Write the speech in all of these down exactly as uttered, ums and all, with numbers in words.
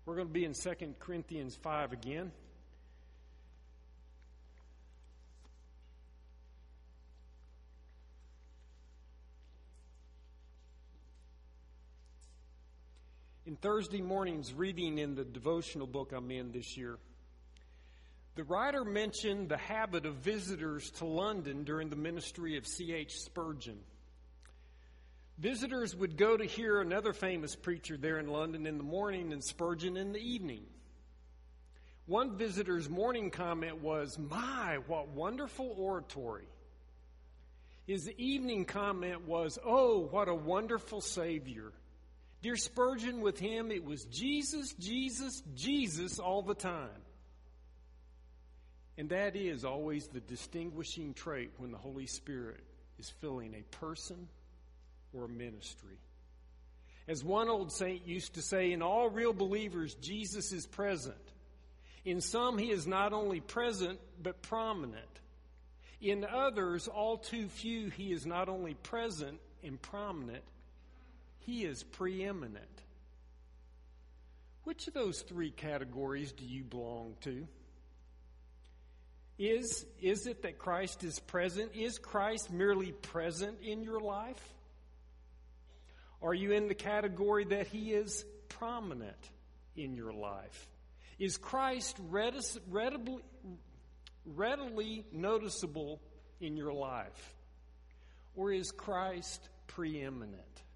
We're going to be in Second Corinthians five again. In Thursday morning's reading in the devotional book I'm in this year, the writer mentioned the habit of visitors to London during the ministry of C H Spurgeon. Visitors would go to hear another famous preacher there in London in the morning and Spurgeon in the evening. One visitor's morning comment was, "My, what wonderful oratory." His evening comment was, "Oh, what a wonderful Savior." Dear Spurgeon, with him, it was Jesus, Jesus, Jesus all the time. And that is always the distinguishing trait when the Holy Spirit is filling a person or a ministry. As one old saint used to say, in all real believers, Jesus is present. In some, he is not only present, but prominent. In others, all too few, he is not only present and prominent, he is preeminent. Which of those three categories do you belong to? Is, is it that Christ is present? Is Christ merely present in your life? Are you in the category that he is prominent in your life? Is Christ readily, readily noticeable in your life? Or is Christ preeminent?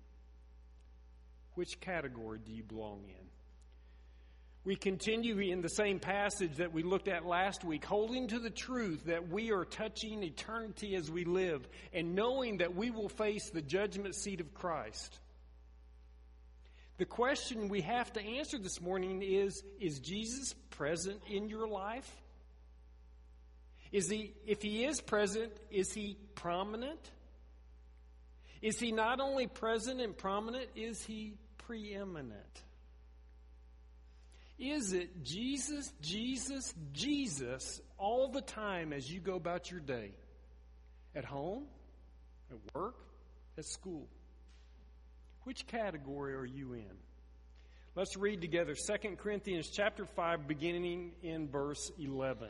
Which category do you belong in? We continue in the same passage that we looked at last week, holding to the truth that we are touching eternity as we live and knowing that we will face the judgment seat of Christ. The question we have to answer this morning is, is Jesus present in your life? Is he, if he is present, is he prominent? Is he not only present and prominent, is he preeminent? Is it Jesus, Jesus, Jesus all the time as you go about your day? At home, at work, at school? Which category are you in? Let's read together Second Corinthians chapter five, beginning in verse eleven.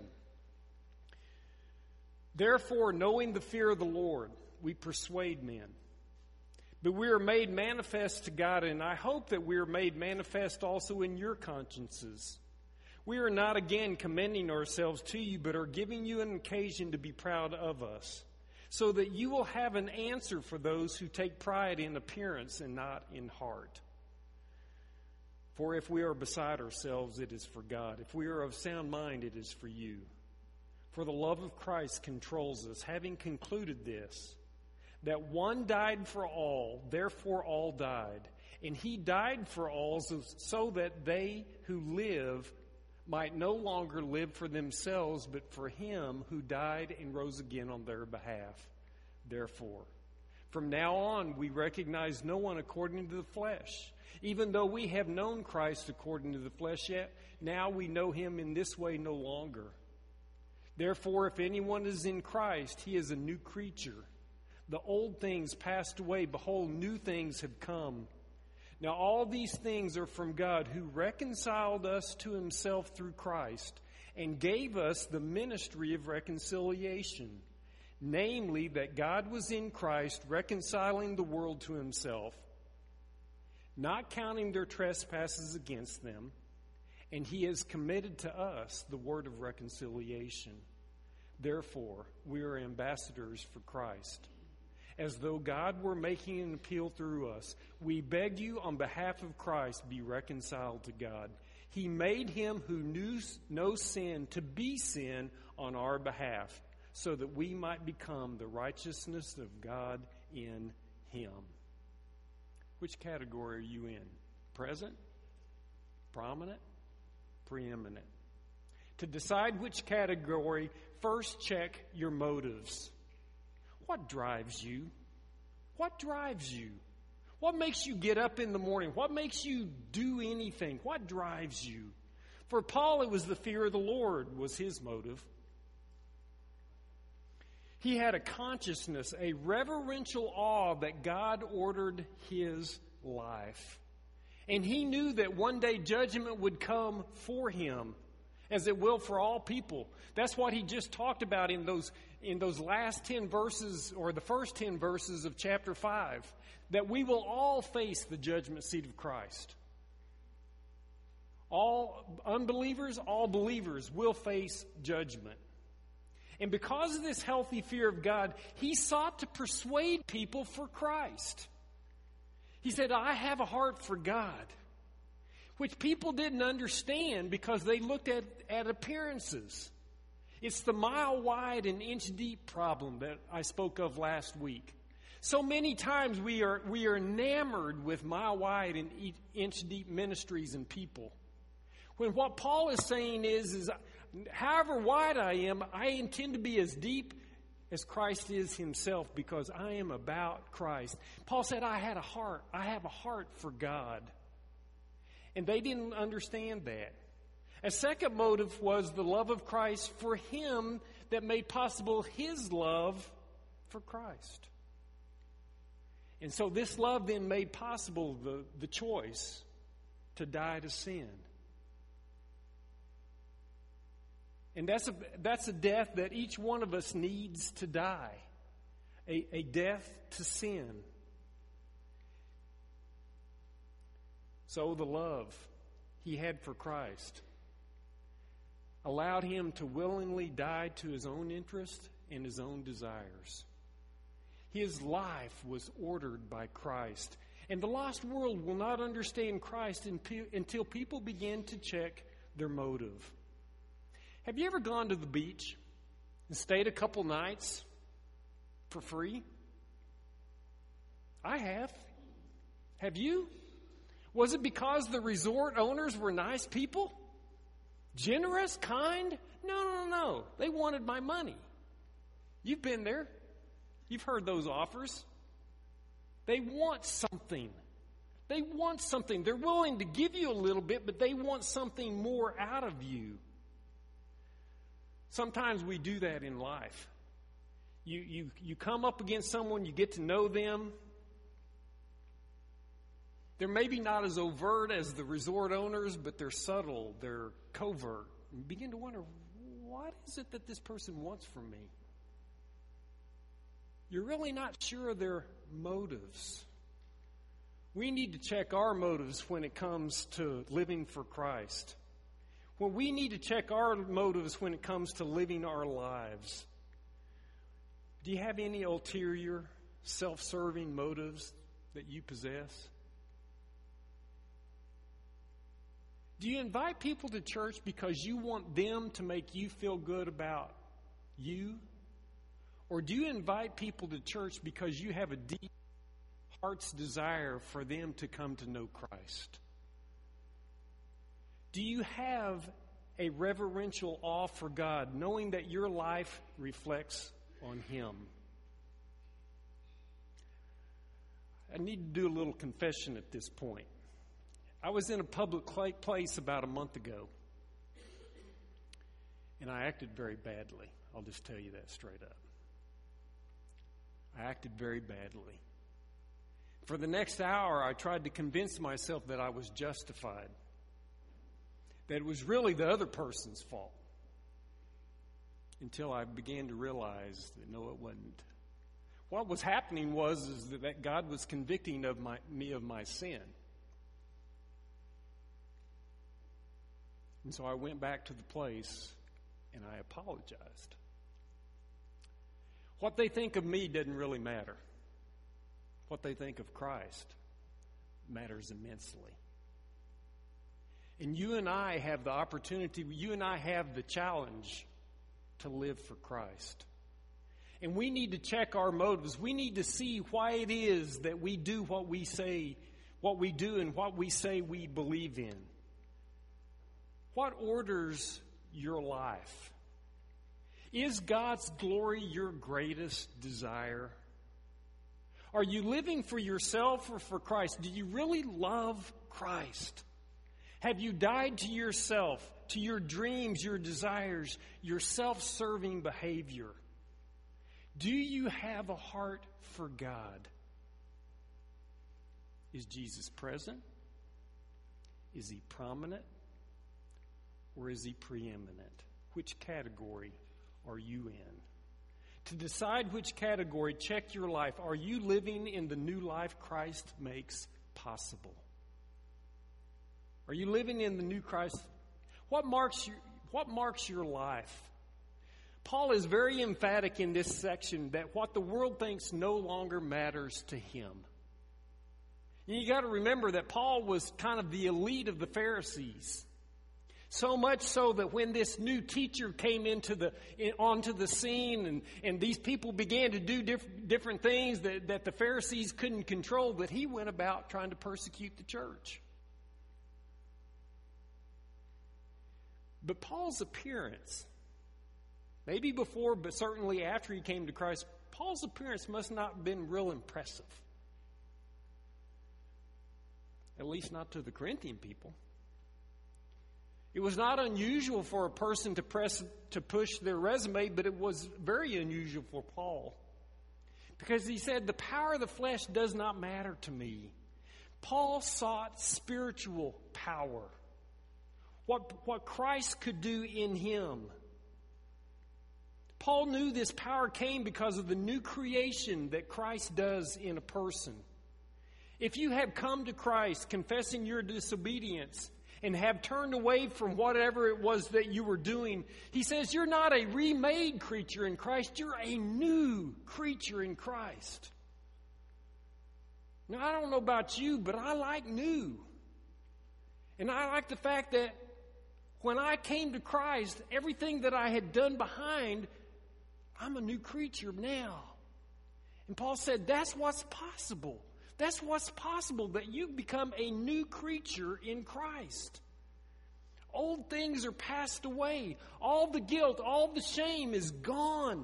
Therefore, knowing the fear of the Lord, we persuade men. But we are made manifest to God, and I hope that we are made manifest also in your consciences. We are not again commending ourselves to you, but are giving you an occasion to be proud of us, so that you will have an answer for those who take pride in appearance and not in heart. For if we are beside ourselves, it is for God. If we are of sound mind, it is for you. For the love of Christ controls us, having concluded this, that one died for all, therefore all died. And he died for all so, so that they who live might no longer live for themselves, but for him who died and rose again on their behalf. Therefore, from now on we recognize no one according to the flesh. Even though we have known Christ according to the flesh, yet now we know him in this way no longer. Therefore, if anyone is in Christ, he is a new creature. The old things passed away. Behold, new things have come. Now all these things are from God, who reconciled us to himself through Christ and gave us the ministry of reconciliation. Namely, that God was in Christ reconciling the world to himself, not counting their trespasses against them, and he has committed to us the word of reconciliation. Therefore, we are ambassadors for Christ. As though God were making an appeal through us, we beg you on behalf of Christ, be reconciled to God. He made him who knew no sin to be sin on our behalf, so that we might become the righteousness of God in him. Which category are you in? Present? Prominent? Preeminent? To decide which category, first check your motives. What drives you? What drives you? What makes you get up in the morning? What makes you do anything? What drives you? For Paul, it was the fear of the Lord was his motive. He had a consciousness, a reverential awe that God ordered his life. And he knew that one day judgment would come for him, as it will for all people. That's what he just talked about in those in those last ten verses, or the first ten verses of chapter five, that we will all face the judgment seat of Christ. All unbelievers, all believers will face judgment. And because of this healthy fear of God, he sought to persuade people for Christ. He said, I have a heart for God, which people didn't understand because they looked at, at appearances. It's the mile wide and inch deep problem that I spoke of last week. So many times we are we are enamored with mile wide and inch deep ministries and people. When what Paul is saying is, is however wide I am, I intend to be as deep as Christ is himself, because I am about Christ. Paul said, I had a heart. I have a heart for God. And they didn't understand that. A second motive was the love of Christ for him that made possible his love for Christ. And so this love then made possible the, the choice to die to sin. And that's a, that's a death that each one of us needs to die. A, a death to sin. So the love he had for Christ allowed him to willingly die to his own interest and his own desires. His life was ordered by Christ. And the lost world will not understand Christ until people begin to check their motive. Have you ever gone to the beach and stayed a couple nights for free? I have. Have you? Was it because the resort owners were nice people? Generous? Kind? No, no, no. They wanted my money. You've been there. You've heard those offers. They want something. They want something. They're willing to give you a little bit, but they want something more out of you. Sometimes we do that in life. You, you, you come up against someone, you get to know them. They're maybe not as overt as the resort owners, but they're subtle, they're covert. You begin to wonder, what is it that this person wants from me? You're really not sure of their motives. We need to check our motives when it comes to living for Christ. Well, we need to check our motives when it comes to living our lives. Do you have any ulterior, self-serving motives that you possess? Do you invite people to church because you want them to make you feel good about you? Or do you invite people to church because you have a deep heart's desire for them to come to know Christ? Do you have a reverential awe for God, knowing that your life reflects on Him? I need to do a little confession at this point. I was in a public place about a month ago, and I acted very badly. I'll just tell you that straight up. I acted very badly. For the next hour, I tried to convince myself that I was justified, that it was really the other person's fault, until I began to realize that no, it wasn't. What was happening was is that God was convicting of my, me of my sin. And so I went back to the place and I apologized. What they think of me doesn't really matter. What they think of Christ matters immensely. And you and I have the opportunity, you and I have the challenge to live for Christ. And we need to check our motives. We need to see why it is that we do what we say, what we do and what we say we believe in. What orders your life? Is God's glory your greatest desire? Are you living for yourself or for Christ? Do you really love Christ? Have you died to yourself, to your dreams, your desires, your self-serving behavior? Do you have a heart for God? Is Jesus present Is he prominent or is he preeminent? Which category are you in? To decide which category, check your life. Are you living in the new life Christ makes possible? Are you living in the new Christ? What marks your, what marks your life? Paul is very emphatic in this section that what the world thinks no longer matters to him. And you got to remember that Paul was kind of the elite of the Pharisees. So much so that when this new teacher came into the in, onto the scene and, and these people began to do diff, different things that, that the Pharisees couldn't control, that he went about trying to persecute the church. But Paul's appearance, maybe before but certainly after he came to Christ, Paul's appearance must not have been real impressive. At least not to the Corinthian people. It was not unusual for a person to press to push their resume, but it was very unusual for Paul. Because he said, the power of the flesh does not matter to me. Paul sought spiritual power. What, what Christ could do in him. Paul knew this power came because of the new creation that Christ does in a person. If you have come to Christ confessing your disobedience and have turned away from whatever it was that you were doing, he says you're not a remade creature in Christ, you're a new creature in Christ. Now, I don't know about you, but I like new. And I like the fact that when I came to Christ, everything that I had done behind, I'm a new creature now. And Paul said that's what's possible. That's what's possible, that you become a new creature in Christ. Old things are passed away. All the guilt, all the shame is gone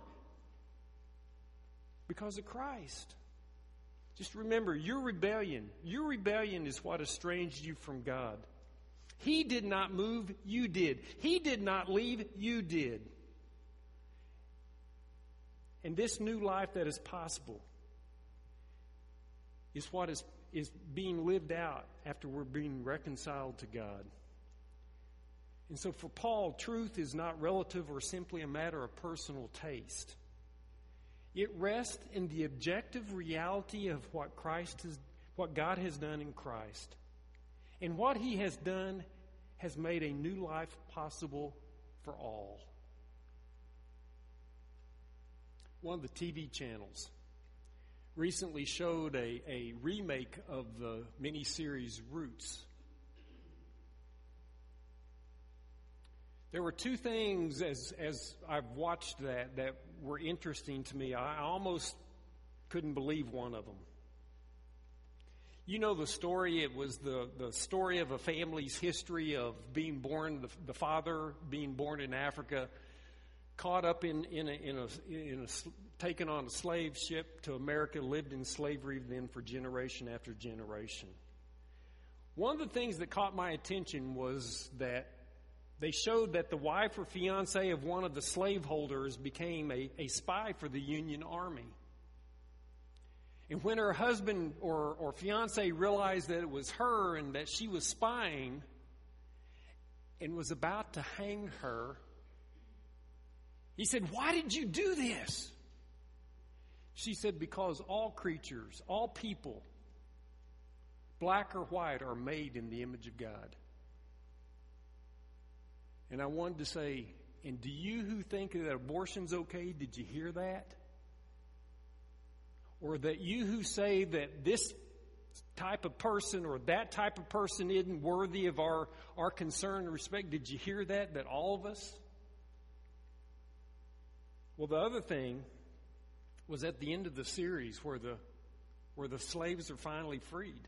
because of Christ. Just remember, your rebellion, your rebellion is what estranged you from God. He did not move, you did. He did not leave, you did. And this new life that is possible is what is, is being lived out after we're being reconciled to God. And so for Paul, truth is not relative or simply a matter of personal taste. It rests in the objective reality of what Christ has, what God has done in Christ. And what he has done has made a new life possible for all. One of the T V channels recently showed a, a remake of the miniseries Roots. There were two things as as I've watched that that were interesting to me. I almost couldn't believe one of them. You know the story. It was the, the story of a family's history of being born, the, the father being born in Africa, caught up in, in, a, in, a, in a, taken on a slave ship to America, lived in slavery then for generation after generation. One of the things that caught my attention was that they showed that the wife or fiance of one of the slaveholders became a, a spy for the Union Army. And when her husband or, or fiance realized that it was her and that she was spying and was about to hang her, he said, "Why did you do this?" She said, "Because all creatures, all people, black or white, are made in the image of God." And I wanted to say, and do you who think that abortion's okay, did you hear that? Or that you who say that this type of person or that type of person isn't worthy of our, our concern and respect, did you hear that? That all of us? Well, the other thing was at the end of the series where the where the slaves are finally freed.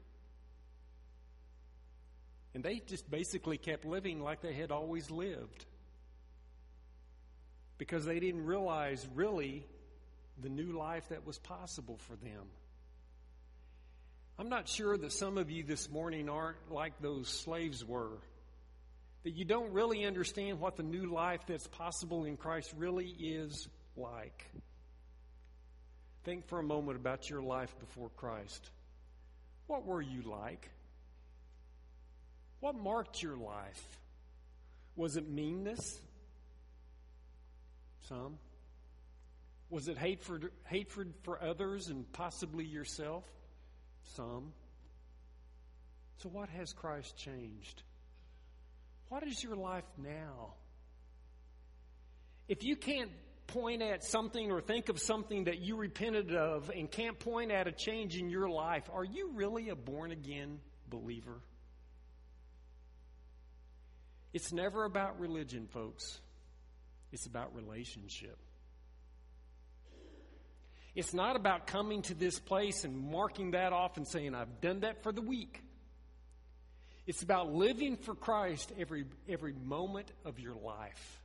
And they just basically kept living like they had always lived. Because they didn't realize really the new life that was possible for them. I'm not sure that some of you this morning aren't like those slaves were. That you don't really understand what the new life that's possible in Christ really is like. Think for a moment about your life before Christ. What were you like? What marked your life? Was it meanness? Some. Was it hatred, hatred for others and possibly yourself? Some. So what has Christ changed? What is your life now? If you can't point at something or think of something that you repented of and can't point at a change in your life, are you really a born-again believer? It's never about religion, folks. It's about relationship. It's not about coming to this place and marking that off and saying, I've done that for the week. It's about living for Christ every, every moment of your life.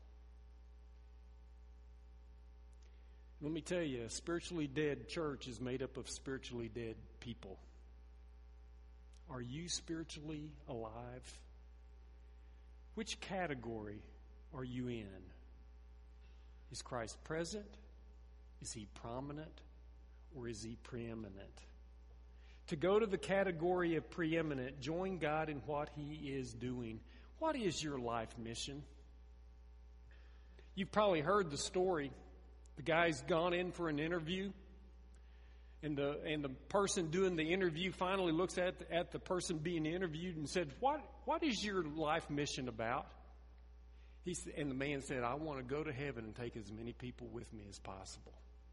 Let me tell you, a spiritually dead church is made up of spiritually dead people. Are you spiritually alive? Which category are you in? Is Christ present? Is he prominent? Or is he preeminent? To go to the category of preeminent, join God in what he is doing. What is your life mission? You've probably heard the story. The guy's gone in for an interview, and the and the person doing the interview finally looks at at the person being interviewed and said, "What what is your life mission about?" He and the man said, "I want to go to heaven and take as many people with me as possible."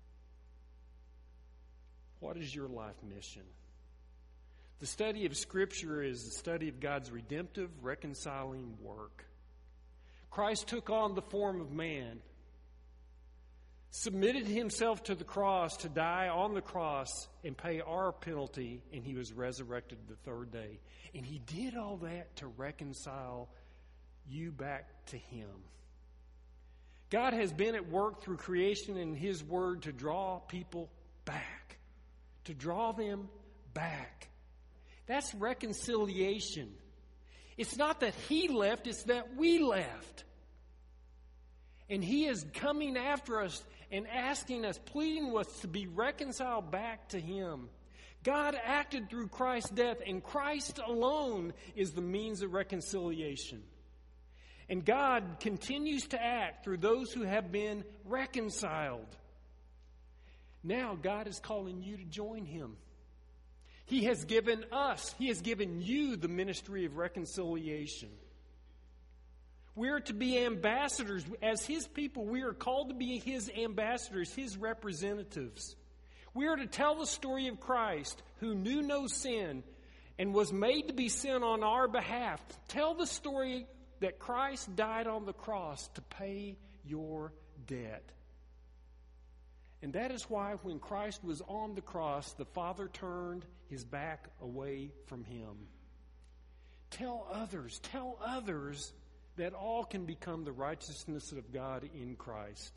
What is your life mission? The study of Scripture is the study of God's redemptive, reconciling work. Christ took on the form of man, submitted himself to the cross to die on the cross and pay our penalty, and he was resurrected the third day. And he did all that to reconcile you back to him. God has been at work through creation and his word to draw people back, to draw them back. That's reconciliation. It's not that he left, it's that we left. And he is coming after us and asking us, pleading with us to be reconciled back to him. God acted through Christ's death, and Christ alone is the means of reconciliation. And God continues to act through those who have been reconciled. Now God is calling you to join him. He has given us, he has given you the ministry of reconciliation. We are to be ambassadors. As his people, we are called to be his ambassadors, his representatives. We are to tell the story of Christ, who knew no sin and was made to be sin on our behalf. Tell the story that Christ died on the cross to pay your debt. And that is why when Christ was on the cross, the Father turned his back away from him. Tell others, tell others that all can become the righteousness of God in Christ.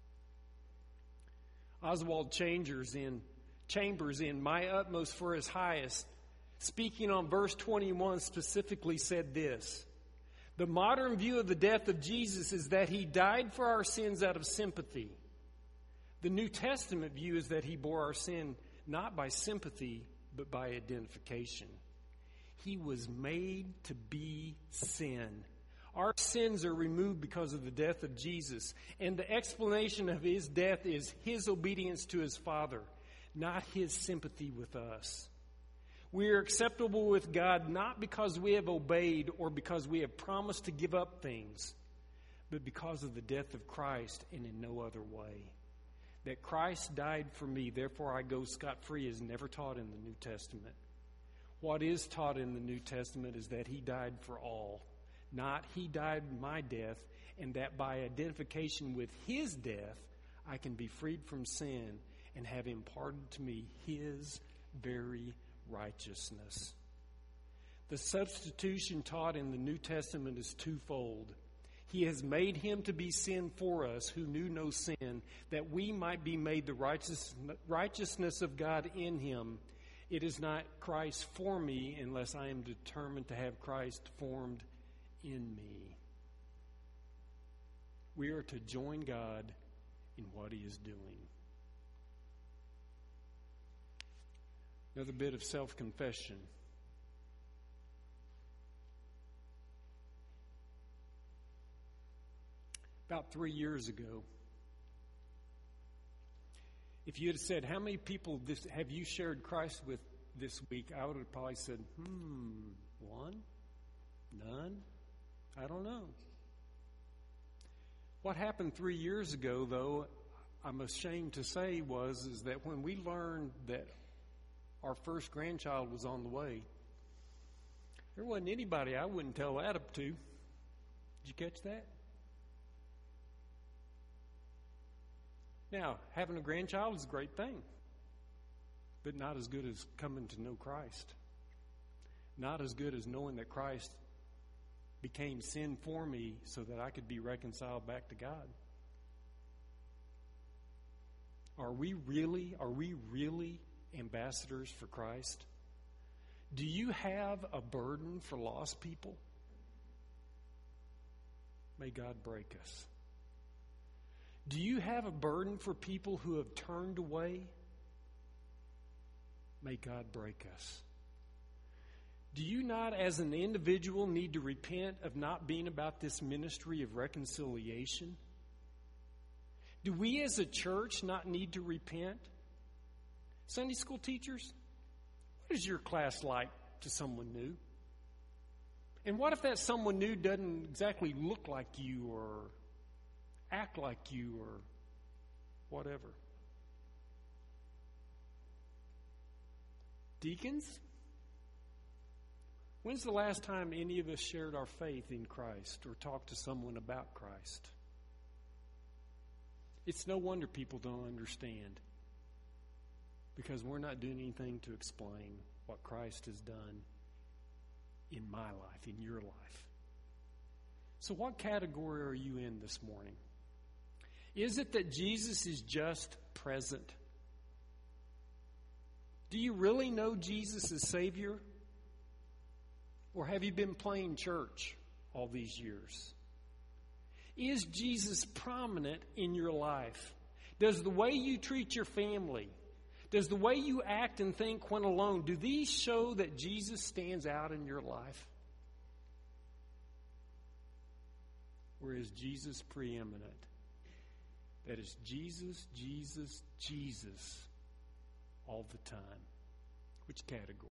Oswald Chambers in, Chambers in My Utmost for His Highest, speaking on verse twenty-one, specifically said this: the modern view of the death of Jesus is that he died for our sins out of sympathy. The New Testament view is that he bore our sin not by sympathy, but by identification. He was made to be sin. Our sins are removed because of the death of Jesus. And the explanation of his death is his obedience to his Father, not his sympathy with us. We are acceptable with God not because we have obeyed or because we have promised to give up things, but because of the death of Christ and in no other way. That Christ died for me, therefore I go scot-free, is never taught in the New Testament. What is taught in the New Testament is that he died for all. Not he died my death, and that by identification with his death, I can be freed from sin and have imparted to me his very righteousness. The substitution taught in the New Testament is twofold. He has made him to be sin for us who knew no sin, that we might be made the righteous, righteousness of God in him. It is not Christ for me unless I am determined to have Christ formed in me. We are to join God in what he is doing. Another bit of self-confession. About three years ago, if you had said, how many people this, have you shared Christ with this week, I would have probably said, hmm, one? None? I don't know. What happened three years ago, though, I'm ashamed to say, was is that when we learned that our first grandchild was on the way, there wasn't anybody I wouldn't tell that up to. Did you catch that? Now, having a grandchild is a great thing, but not as good as coming to know Christ. Not as good as knowing that Christ became sin for me so that I could be reconciled back to God. Are we really, are we really ambassadors for Christ? Do you have a burden for lost people? May God break us. Do you have a burden for people who have turned away? May God break us. Do you not, as an individual, need to repent of not being about this ministry of reconciliation? Do we as a church not need to repent? Sunday school teachers, what is your class like to someone new? And what if that someone new doesn't exactly look like you or act like you or whatever? Deacons, when's the last time any of us shared our faith in Christ or talked to someone about Christ? It's no wonder people don't understand, because we're not doing anything to explain what Christ has done in my life, in your life. So what category are you in this morning? Is it that Jesus is just present? Do you really know Jesus as Savior? Or have you been playing church all these years? Is Jesus prominent in your life? Does the way you treat your family, does the way you act and think when alone, do these show that Jesus stands out in your life? Or is Jesus preeminent? That is Jesus, Jesus, Jesus all the time. Which category?